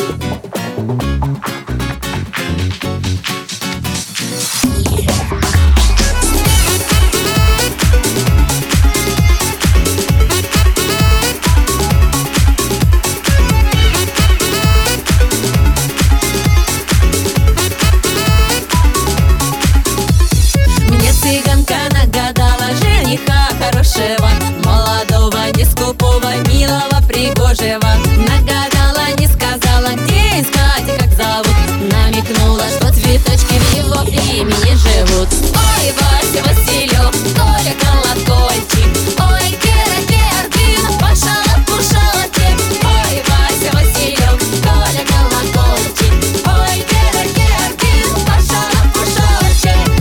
Цыганка нагадала жениха хорошего, молодого, не скупого, милого, пригожего. Нагадала, не сказала, где искать и как зовут. Намекнула, что цветочки в его имени живут. Ой, Вася, Василек, Коля, колокольчик. Ой, Гера, Георгина, Паша, Лапуша, Латек. Ой, Вася, Василек, Коля, колокольчик. Ой, Гера, Георгина, Паша, Лапуша, Латек.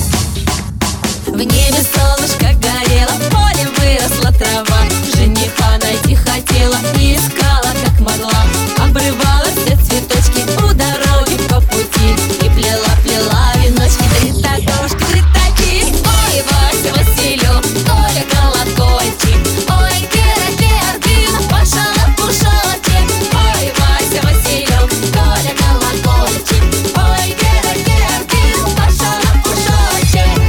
В небе солнышко горело, в поле выросла трава. Жениха найти хотела и искала как могла. Обрывала все цветочки у дороги по пути и плела веночки. Три татушки, три таки. Ой, Вася, Василек, Коля, колокольчик. Ой, Гера, Георгина, Паша, Лапуша, Латек. Ой, Вася, Василек, Коля, колокольчик. Ой, Гера, Георгина, Паша, Лапуша, Латек.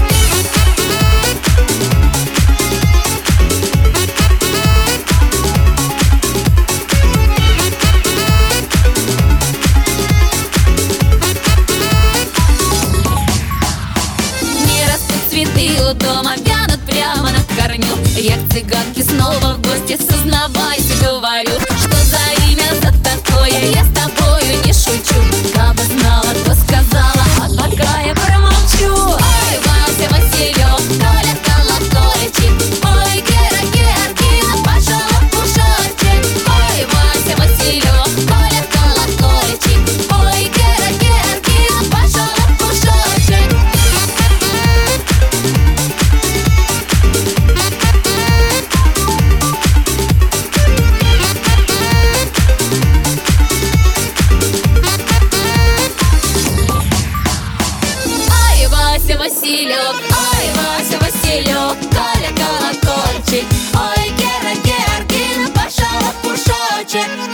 Цветы у дома вянут прямо на корню. Я к цыганке снова в гости, сознавайся, говорю. Что за имя за такое, я с тобою не шучу. Кабы знала, то сказала, а пока я промолчу. Ой, Вася, Василек, Коля, колокольчик. Ой, Гера, Георгина, Паша, Лапуша, Латек. Ой, Вася, Василек, Коля, колокольчик. Ой, Гера, Георгина, Паша, Лапуша, Латек. Вася, Василек, ой, Вася, Василек, Коля, колокольчик. Ой, Гера, Георгина, Паша, Лапуша, Латек.